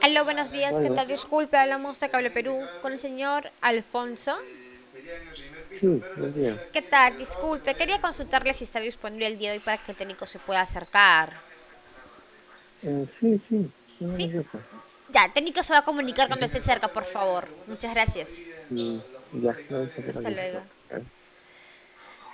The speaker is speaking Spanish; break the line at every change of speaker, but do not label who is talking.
Aló, buenos días, ¿qué
Bueno,
tal? Disculpe, hablamos de Cable Perú con el señor Alfonso.
sí, buen día.
¿Qué tal? Disculpe, quería consultarle si está disponible el día de hoy para que el técnico se pueda acercar.
Sí, sí, no
¿Sí?
me gusta.
Ya, el técnico se va a comunicar cuando
Ujú.
esté cerca, por favor. Muchas gracias.
Mm, ya, lo voy a sacar
Hasta
aquí.
luego.